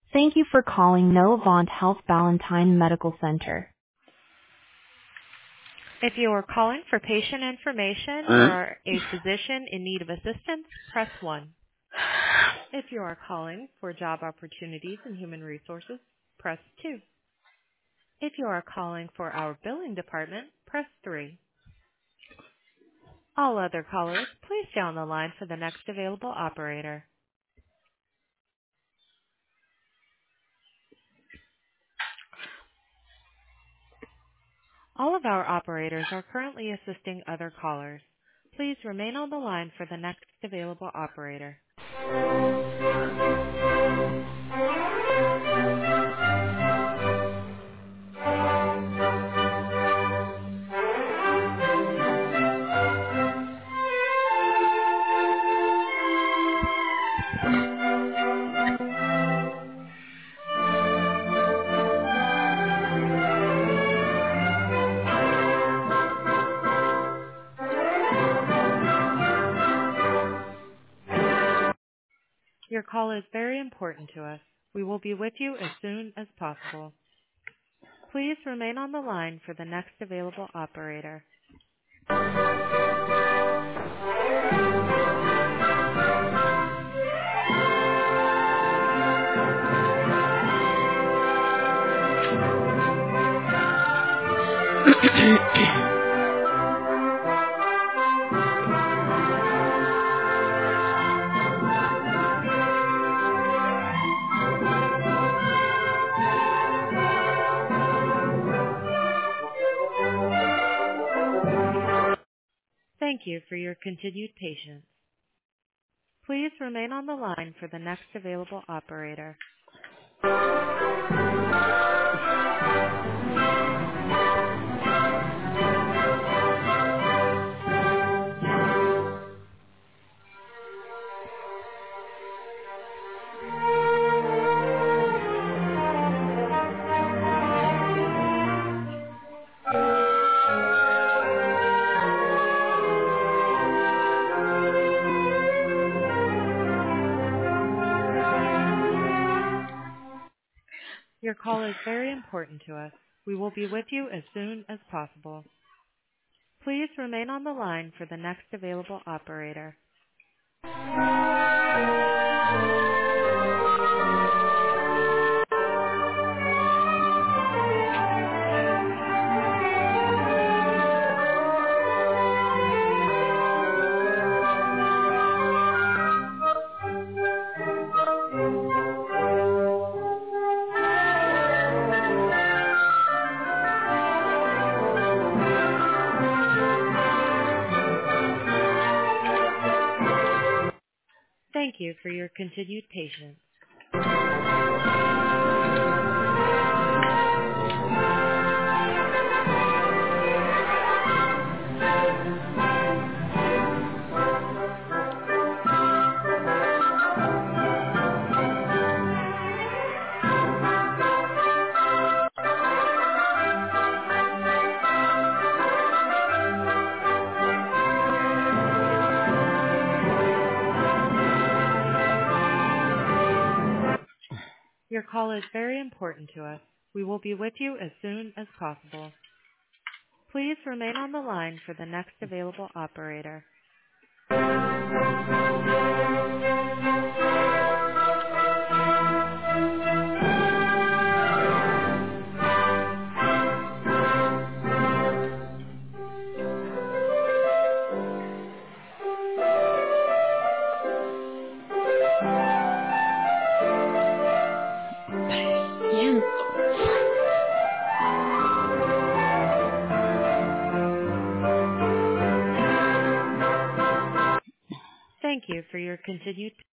Thank you for calling Novant Health Ballantine Medical Center. If you are calling for patient information or are a physician in need of assistance, press 1. If you are calling for job opportunities in human resources, press 2. If you are calling for our billing department, press 3. All other callers, please stay on the line for the next available operator. All of our operators are currently assisting other callers. Please remain on the line for the next available operator. Your call is very important to us. We will be with you as soon as possible. Please remain on the line for the next available operator. Thank you for your continued patience. Please remain on the line for the next available operator. Your call is very important to us. We will be with you as soon as possible. Please remain on the line for the next available operator. Thank you for your continued patience. Your call is very important to us. We will be with you as soon as possible. Please remain on the line for the next available operator. Thank you for your continued